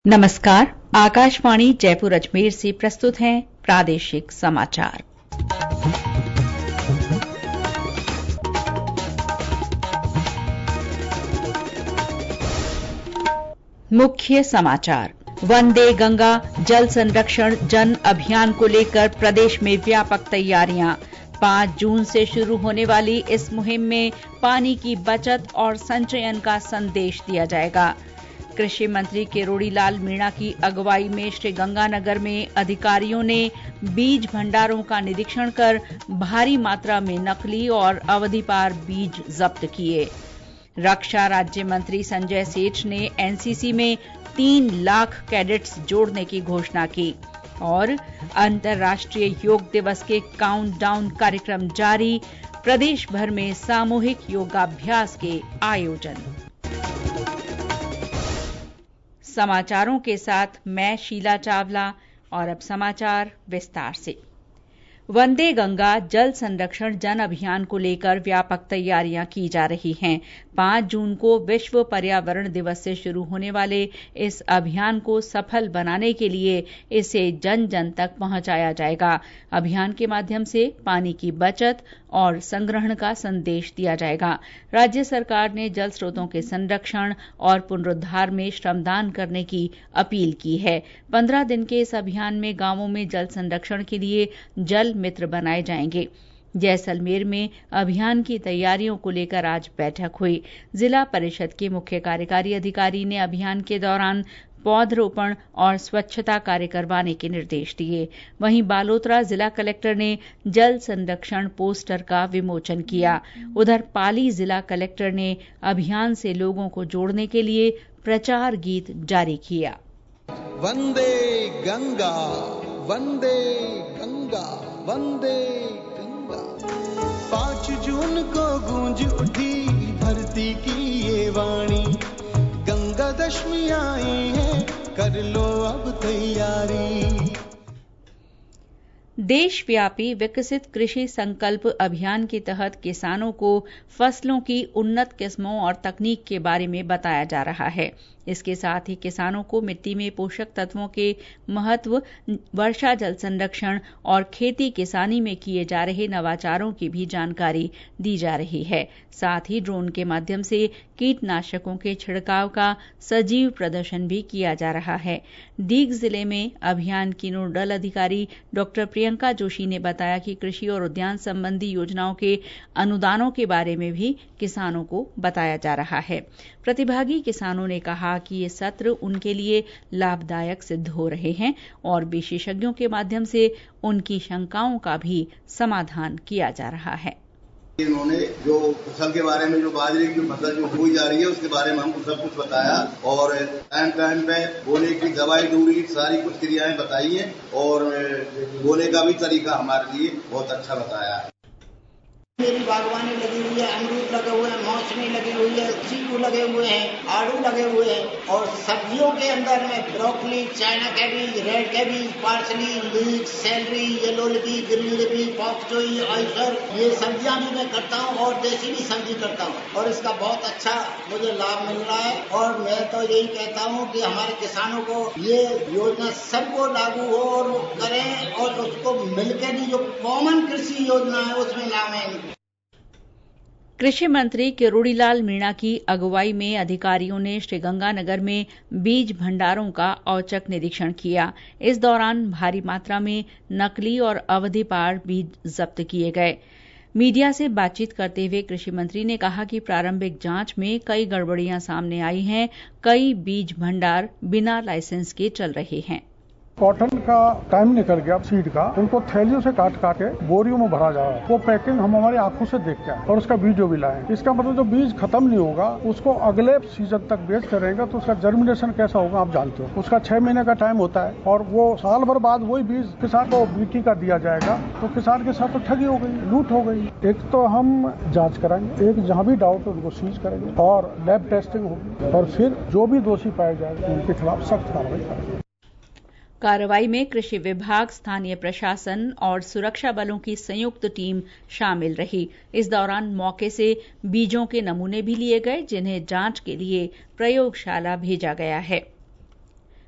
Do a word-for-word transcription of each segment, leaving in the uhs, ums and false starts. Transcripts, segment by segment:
नमस्कार। आकाशवाणी जयपुर अजमेर से प्रस्तुत हैं प्रादेशिक समाचार। मुख्य समाचार। वंदे गंगा जल संरक्षण जन अभियान को लेकर प्रदेश में व्यापक तैयारियां। पांच जून से शुरू होने वाली इस मुहिम में पानी की बचत और संचयन का संदेश दिया जाएगा। कृषि मंत्री किरोड़ीलाल मीणा की अगुवाई में श्रीगंगानगर में अधिकारियों ने बीज भंडारों का निरीक्षण कर भारी मात्रा में नकली और अवधि पार बीज जब्त किए। रक्षा राज्य मंत्री संजय सेठ ने एनसीसी में तीन लाख कैडेट्स जोड़ने की घोषणा की। और अंतर्राष्ट्रीय योग दिवस के काउंटडाउन कार्यक्रम जारी, प्रदेश भर में सामूहिक योगाभ्यास के आयोजन। समाचारों के साथ मैं शीला चावला और अब समाचार विस्तार से। वंदे गंगा जल संरक्षण जन अभियान को लेकर व्यापक तैयारियां की जा रही हैं। पांच जून को विश्व पर्यावरण दिवस से शुरू होने वाले इस अभियान को सफल बनाने के लिए इसे जन जन तक पहुंचाया जाएगा। अभियान के माध्यम से पानी की बचत और संग्रहण का संदेश दिया जाएगा। राज्य सरकार ने जल स्रोतों के संरक्षण और पुनरुद्धार में श्रमदान करने की अपील की है। पंद्रह दिन के इस अभियान में गांवों में जल संरक्षण के लिए जल मित्र बनाए जाएंगे। जैसलमेर में अभियान की तैयारियों को लेकर आज बैठक हुई। जिला परिषद के मुख्य कार्यकारी अधिकारी ने अभियान के दौरान पौधरोपण और स्वच्छता कार्य करवाने के निर्देश दिए। वहीं बालोतरा जिला कलेक्टर ने जल संरक्षण पोस्टर का विमोचन किया। उधर पाली जिला कलेक्टर ने अभियान से लोगों को जोड़ने के लिए प्रचार गीत जारी किया। वंदे गंगा वंदे गंगा वंदे गंगा। पाँच जून को गूंज उठी धरती की ये वाणी, गंगा दशमी आई है, कर लो अब तैयारी। देशव्यापी विकसित कृषि संकल्प अभियान के तहत किसानों को फसलों की उन्नत किस्मों और तकनीक के बारे में बताया जा रहा है। इसके साथ ही किसानों को मिट्टी में पोषक तत्वों के महत्व, वर्षा जल संरक्षण और खेती किसानी में किए जा रहे नवाचारों की भी जानकारी दी जा रही है। साथ ही ड्रोन के माध्यम से कीटनाशकों के छिड़काव का सजीव प्रदर्शन भी किया जा रहा है। दीग जिले में अभियान की नोडल अधिकारी डॉक्टर प्रियंका जोशी ने बताया कि कृषि और उद्यान संबंधी योजनाओं के अनुदानों के बारे में भी किसानों को बताया जा रहा है। प्रतिभागी किसानों ने कहा कि ये सत्र उनके लिए लाभदायक सिद्ध हो रहे हैं और विशेषज्ञों के माध्यम से उनकी शंकाओं का भी समाधान किया जा रहा है। इन्होंने जो फसल के बारे में, जो बाजरे की फसल जो बोई जा रही है उसके बारे में हमको सब कुछ बताया और टाइम टाइम पे बोने की दवाई दूरी सारी कुछ क्रियाएं बताई है और बोने का भी तरीका हमारे लिए बहुत अच्छा बताया है। मेरी बागवानी लगी हुई है, अमरूद लगे हुए हैं, मौसमी लगी हुई है, चीकू लगे हुए हैं, आड़ू लगे हुए हैं और सब्जियों के अंदर में broccoli, China cabbage, red cabbage, parsley, leek, celery, yellow लिपी, ग्रीन लिपी, पॉक चोई, आइसर, ये सब्जियां भी मैं करता हूँ और देसी भी सब्जी करता हूँ और इसका बहुत अच्छा मुझे लाभ मिल रहा है। और मैं तो यही कहता हूँ कि हमारे किसानों को ये योजना सबको लागू हो और वो करें और उसको मिलकर भी जो कॉमन कृषि योजना है उसमें लावें। कृषि मंत्री किरोड़ीलाल मीणा की अगुवाई में अधिकारियों ने श्रीगंगानगर में बीज भंडारों का औचक निरीक्षण किया। इस दौरान भारी मात्रा में नकली और अवधि पार बीज जब्त किए गए। मीडिया से बातचीत करते हुए कृषि मंत्री ने कहा कि प्रारंभिक जांच में कई गड़बड़ियां सामने आई हैं। कई बीज भंडार बिना लाइसेंस के चल रहे हैं। कॉटन का टाइम निकल गया सीड का, उनको थैलियों से काट काट के बोरियों में भरा जा रहा है। वो पैकिंग हम हमारी आंखों से देख के और उसका वीडियो भी लाए। इसका मतलब जो बीज खत्म नहीं होगा उसको अगले सीजन तक बेचते रहेंगे तो उसका जर्मिनेशन कैसा होगा आप जानते हो। उसका छह महीने का टाइम होता है और वो साल भर बाद वही बीज किसान को बीटी का दिया जाएगा तो किसान के साथ तो ठगी हो गई, लूट हो गई। एक तो हम जाँच कराएंगे, एक जहाँ भी डाउट है उनको सीज करेंगे और लैब टेस्टिंग होगी और फिर जो भी दोषी पाए जाएंगे उनके खिलाफ सख्त कार्रवाई करेंगे। कार्रवाई में कृषि विभाग, स्थानीय प्रशासन और सुरक्षा बलों की संयुक्त टीम शामिल रही। इस दौरान मौके से बीजों के नमूने भी लिए गए जिन्हें जांच के लिए प्रयोगशाला भेजा गया है।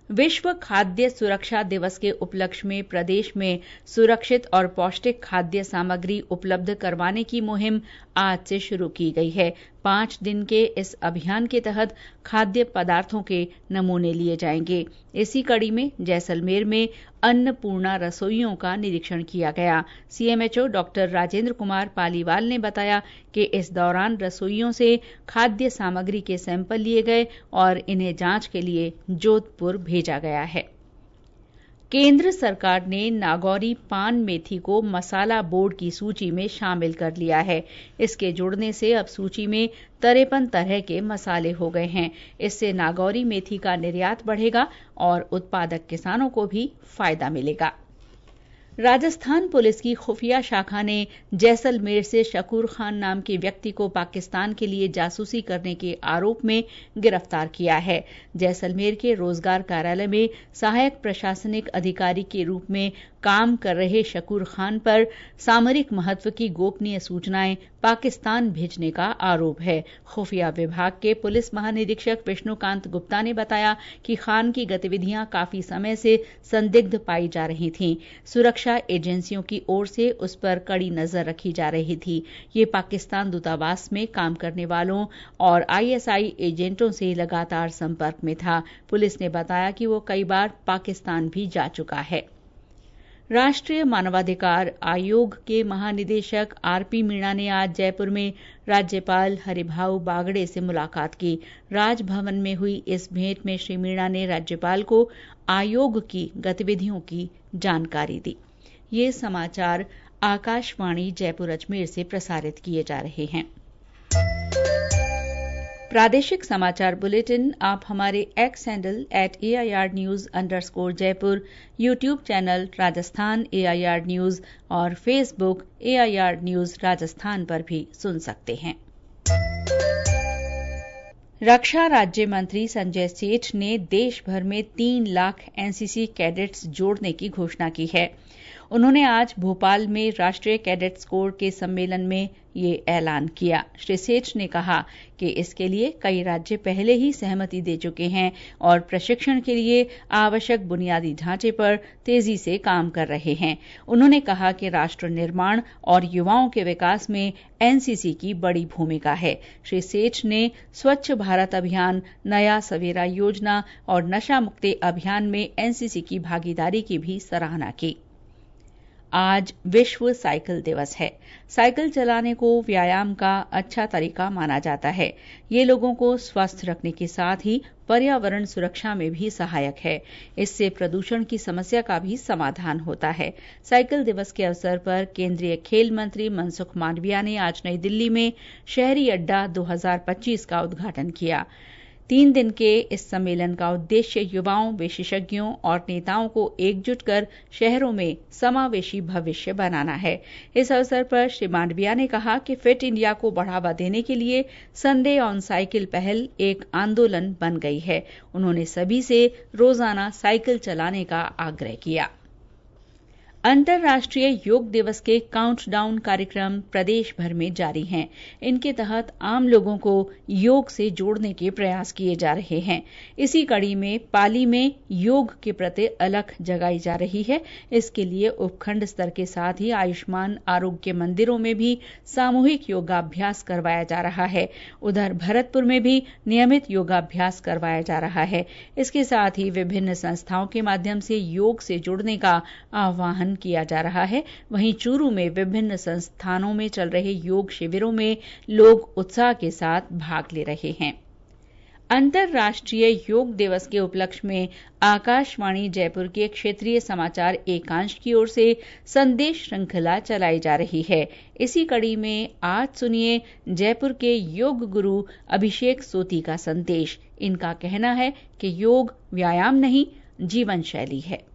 विश्व खाद्य सुरक्षा दिवस के उपलक्ष्य में प्रदेश में सुरक्षित और पौष्टिक खाद्य सामग्री उपलब्ध करवाने की मुहिम आज से शुरू की गई है। पांच दिन के इस अभियान के तहत खाद्य पदार्थों के नमूने लिए जाएंगे। इसी कड़ी में जैसलमेर में अन्नपूर्णा रसोइयों का निरीक्षण किया गया। सीएमएचओ डॉक्टर राजेंद्र कुमार पालीवाल ने बताया कि इस दौरान रसोइयों से खाद्य सामग्री के सैंपल लिए गए और इन्हें जांच के लिए जोधपुर भेजा गया है। केंद्र सरकार ने नागौरी पान मेथी को मसाला बोर्ड की सूची में शामिल कर लिया है। इसके जुड़ने से अब सूची में तिरपन तरह के मसाले हो गए हैं। इससे नागौरी मेथी का निर्यात बढ़ेगा और उत्पादक किसानों को भी फायदा मिलेगा। राजस्थान पुलिस की खुफिया शाखा ने जैसलमेर से शकूर खान नाम के व्यक्ति को पाकिस्तान के लिए जासूसी करने के आरोप में गिरफ्तार किया है। जैसलमेर के रोजगार कार्यालय में सहायक प्रशासनिक अधिकारी के रूप में काम कर रहे शकूर खान पर सामरिक महत्व की गोपनीय सूचनाएं पाकिस्तान भेजने का आरोप है। खुफिया विभाग के पुलिस महानिरीक्षक विष्णुकांत गुप्ता ने बताया कि खान की गतिविधियां काफी समय से संदिग्ध पाई जा रही थीं। सुरक्षा एजेंसियों की ओर से उस पर कड़ी नजर रखी जा रही थी। ये पाकिस्तान दूतावास में काम करने वालों और आईएसआई एजेंटों से लगातार संपर्क में था। पुलिस ने बताया कि वो कई बार पाकिस्तान भी जा चुका है। राष्ट्रीय मानवाधिकार आयोग के महानिदेशक आरपी मीणा ने आज जयपुर में राज्यपाल हरिभाऊ बागड़े से मुलाकात की। राजभवन में हुई इस भेंट में श्री मीणा ने राज्यपाल को आयोग की गतिविधियों की जानकारी दी। ये समाचार आकाशवाणी जयपुर अजमेर से प्रसारित किए जा रहे हैं। प्रादेशिक समाचार बुलेटिन आप हमारे X handle at AIR news underscore Jaipur, YouTube channel Rajasthan AIR news और फेसबुक एआईआर न्यूज राजस्थान पर भी सुन सकते हैं। रक्षा राज्य मंत्री संजय सेठ ने देश भर में तीन लाख एनसीसी कैडेट्स जोड़ने की घोषणा की है। उन्होंने आज भोपाल में राष्ट्रीय कैडेट्स कोर के सम्मेलन में ये ऐलान किया। श्री सेठ ने कहा कि इसके लिए कई राज्य पहले ही सहमति दे चुके हैं और प्रशिक्षण के लिए आवश्यक बुनियादी ढांचे पर तेजी से काम कर रहे हैं। उन्होंने कहा कि राष्ट्र निर्माण और युवाओं के विकास में एनसीसी की बड़ी भूमिका है। श्री सेठ ने स्वच्छ भारत अभियान, नया सवेरा योजना और नशा मुक्ति अभियान में एनसीसी की भागीदारी की भी सराहना की। आज विश्व साइकिल दिवस है। साइकिल चलाने को व्यायाम का अच्छा तरीका माना जाता है। ये लोगों को स्वस्थ रखने के साथ ही पर्यावरण सुरक्षा में भी सहायक है। इससे प्रदूषण की समस्या का भी समाधान होता है। साइकिल दिवस के अवसर पर केंद्रीय खेल मंत्री मनसुख मांडविया ने आज नई दिल्ली में शहरी अड्डा दो हज़ार पच्चीस का उद्घाटन किया। तीन दिन के इस सम्मेलन का उद्देश्य युवाओं, विशेषज्ञों और नेताओं को एकजुट कर शहरों में समावेशी भविष्य बनाना है। इस अवसर पर श्री मांडविया ने कहा कि फिट इंडिया को बढ़ावा देने के लिए संडे ऑन साइकिल पहल एक आंदोलन बन गई है। उन्होंने सभी से रोजाना साइकिल चलाने का आग्रह किया। अंतर्राष्ट्रीय योग दिवस के काउंटडाउन कार्यक्रम प्रदेश भर में जारी हैं। इनके तहत आम लोगों को योग से जोड़ने के प्रयास किए जा रहे हैं। इसी कड़ी में पाली में योग के प्रति अलख जगाई जा रही है। इसके लिए उपखंड स्तर के साथ ही आयुष्मान आरोग्य मंदिरों में भी सामूहिक योगाभ्यास करवाया जा रहा है। उधर भरतपुर में भी नियमित योगाभ्यास करवाया जा रहा है। इसके साथ ही विभिन्न संस्थाओं के माध्यम से योग से जुड़ने का आह्वान किया जा रहा है। वहीं चूरू में विभिन्न संस्थानों में चल रहे योग शिविरों में लोग उत्साह के साथ भाग ले रहे हैं। अंतर्राष्ट्रीय योग दिवस के उपलक्ष्य में आकाशवाणी जयपुर के क्षेत्रीय समाचार एकांश की ओर से संदेश श्रृंखला चलाई जा रही है। इसी कड़ी में आज सुनिए जयपुर के योग गुरु अभिषेक सोती का संदेश। इनका कहना है कि योग व्यायाम नहीं, जीवन शैली है।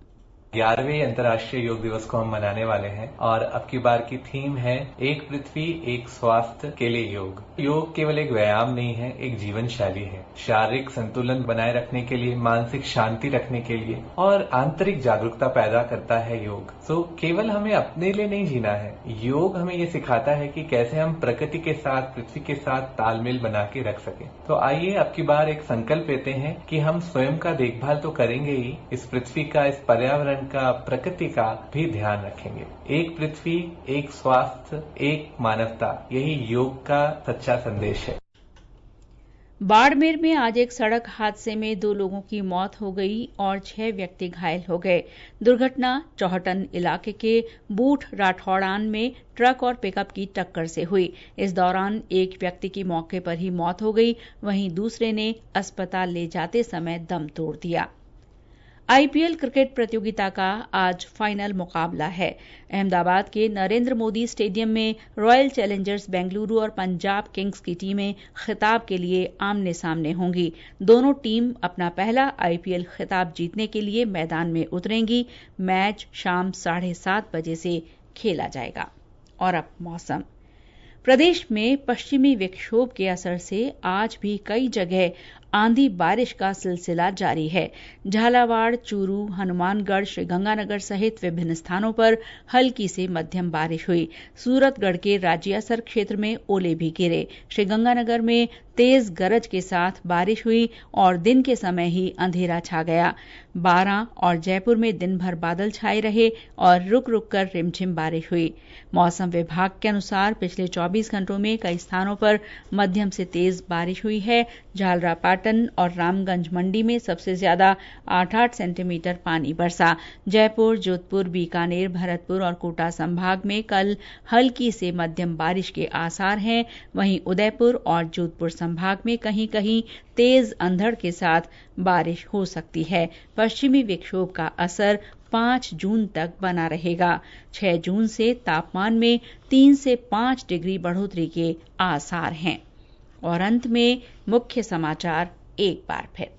ग्यारहवें अंतर्राष्ट्रीय योग दिवस को हम मनाने वाले हैं और अब की बार की थीम है एक पृथ्वी एक स्वास्थ्य के लिए योग। योग केवल एक व्यायाम नहीं है, एक जीवन शैली है। शारीरिक संतुलन बनाए रखने के लिए, मानसिक शांति रखने के लिए और आंतरिक जागरूकता पैदा करता है योग। तो केवल हमें अपने लिए नहीं जीना है, योग हमें ये सिखाता है कि कैसे हम प्रकृति के साथ, पृथ्वी के साथ तालमेल बना के रख सके। तो आइए अब की बार एक संकल्प लेते हैं कि हम स्वयं का देखभाल तो करेंगे ही, इस पृथ्वी का, इस पर्यावरण का, प्रकृति का भी ध्यान रखेंगे। एक पृथ्वी, एक स्वास्थ्य, एक मानवता, यही योग का सच्चा संदेश है। बाड़मेर में आज एक सड़क हादसे में दो लोगों की मौत हो गई और छह व्यक्ति घायल हो गए। दुर्घटना चौहटन इलाके के बूठ राठौड़ान में ट्रक और पिकअप की टक्कर से हुई। इस दौरान एक व्यक्ति की मौके पर ही मौत हो गई, वहीं दूसरे ने अस्पताल ले जाते समय दम तोड़ दिया। आईपीएल क्रिकेट प्रतियोगिता का आज फाइनल मुकाबला है। अहमदाबाद के नरेंद्र मोदी स्टेडियम में रॉयल चैलेंजर्स बेंगलुरु और पंजाब किंग्स की टीमें खिताब के लिए आमने सामने होंगी। दोनों टीम अपना पहला आईपीएल खिताब जीतने के लिए मैदान में उतरेंगी। मैच शाम साढ़े सात बजे से खेला जाएगा। और अब मौसम। प्रदेश में पश्चिमी विक्षोभ के असर से आज भी कई जगह आंधी बारिश का सिलसिला जारी है। झालावाड़, चूरू, हनुमानगढ़, श्रीगंगानगर सहित विभिन्न स्थानों पर हल्की से मध्यम बारिश हुई। सूरतगढ़ के राज्यसर क्षेत्र में ओले भी गिरे। श्रीगंगानगर में तेज गरज के साथ बारिश हुई और दिन के समय ही अंधेरा छा गया। बारां और जयपुर में दिन भर बादल छाए रहे और रुक रुक कर रिमझिम बारिश हुई। मौसम विभाग के अनुसार पिछले चौबीस घंटों में कई स्थानों पर मध्यम से तेज बारिश हुई है। झालरापाटन और रामगंज मंडी में सबसे ज्यादा आठ आठ सेंटीमीटर पानी बरसा। जयपुर, जोधपुर, बीकानेर, भरतपुर और कोटा संभाग में कल हल्की से मध्यम बारिश के आसार हैं। वहीं उदयपुर और जोधपुर संभाग में कहीं कहीं तेज अंधड़ के साथ बारिश हो सकती है। पश्चिमी विक्षोभ का असर पांच जून तक बना रहेगा। छह जून से तापमान में तीन से पांच डिग्री बढ़ोतरी के आसार हैं। और अंत में मुख्य समाचार एक बार फिर।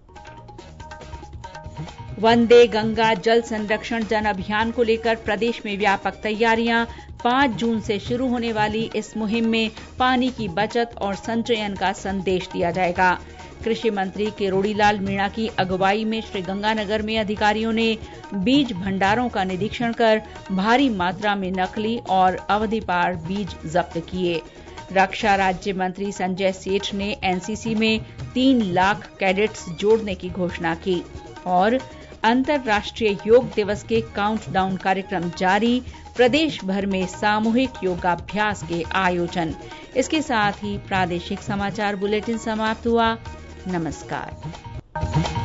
वंदे गंगा जल संरक्षण जन अभियान को लेकर प्रदेश में व्यापक तैयारियां। पांच जून से शुरू होने वाली इस मुहिम में पानी की बचत और संचयन का संदेश दिया जाएगा। कृषि मंत्री किरोड़ीलाल मीणा की अगुवाई में श्रीगंगानगर में अधिकारियों ने बीज भंडारों का निरीक्षण कर भारी मात्रा में नकली और अवधि पार बीज जब्त किए। रक्षा राज्य मंत्री संजय सेठ ने एनसीसी में तीन लाख कैडेट्स जोड़ने की घोषणा की। और अंतर्राष्ट्रीय योग दिवस के काउंटडाउन कार्यक्रम जारी। प्रदेश भर में सामूहिक योगाभ्यास के आयोजन। इसके साथ ही प्रादेशिक समाचार बुलेटिन समाप्त हुआ। नमस्कार।